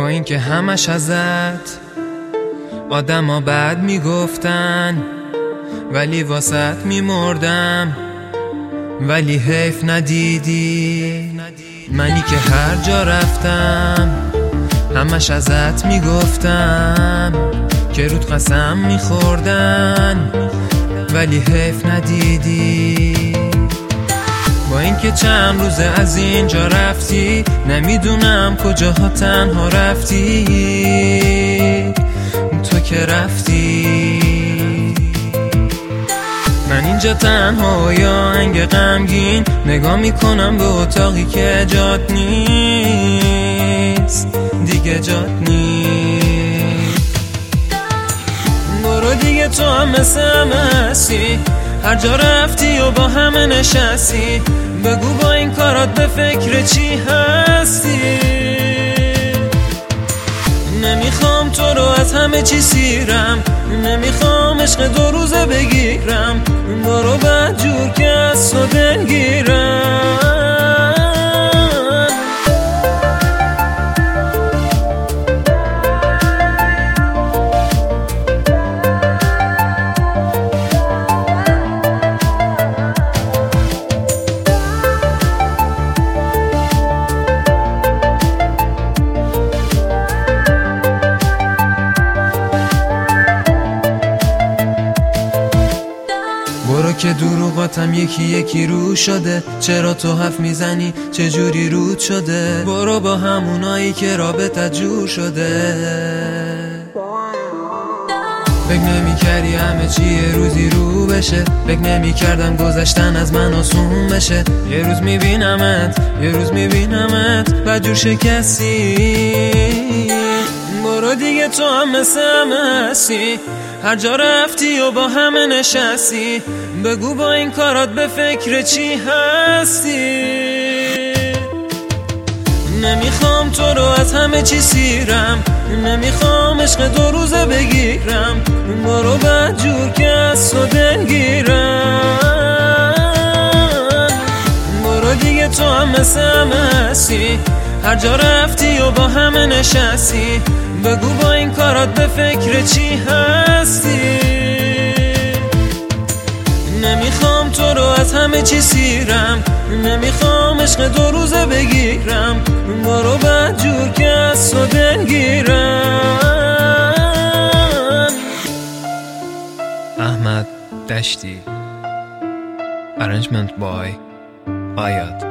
با اینکه همش ازت آدما بد میگفتن، ولی واسط میمردم، ولی حیف ندیدی. منی که هر جا رفتم همش ازت میگفتم که رود قسم میخوردن، ولی حیف ندیدی. با اینکه چند روز از اینجا رفتی، نمیدونم کجاها تنها رفتی. تو که رفتی من اینجا تنها یا انگ غمگین نگاه میکنم به اتاقی که جات نیست، دیگه جات نیست. برو دیگه تو هم مثل همه هستی، هر جا رفتی و با همه نشستی. بگو با این کارات به فکر چی هستی. نمیخوام تو رو از همه چی سیرم، نمیخوام عشق 2 روزه بگیرم. برو بدجور که از تو دلگیرم. برو که دروغاتم یکی یکی رو شده. چرا تو حرف میزنی چجوری رود شده؟ برو با همونایی که رابطه جور شده. فکر نمی کردی همه چی یه روزی رو بشه، فکر نمی کردم گذشتن از من آسون بشه. یه روز میبینمت، یه روز میبینمت بدجور شکستی. برو دیگه تو هم مثل همه هستی، هر جا رفتی و با همه نشستی. بگو با این کارات به فکر چی هستی. نمیخوام تو رو از همه چی سیرم، نمیخوام عشق 2 روزه بگیرم. برو بدجور که از تو دلگیرم. برو دیگه تو هم مثل همه هستی، هر جا رفتی و با همه نشستی. بگو با این کارات به فکر چی هستی. نمیخوام تو رو از همه چی سیرم، نمیخوام عشق 2 روزه بگیرم. برو بدجور که از تو دلگیرم. احمد دشتی. Arrangement by آیاد.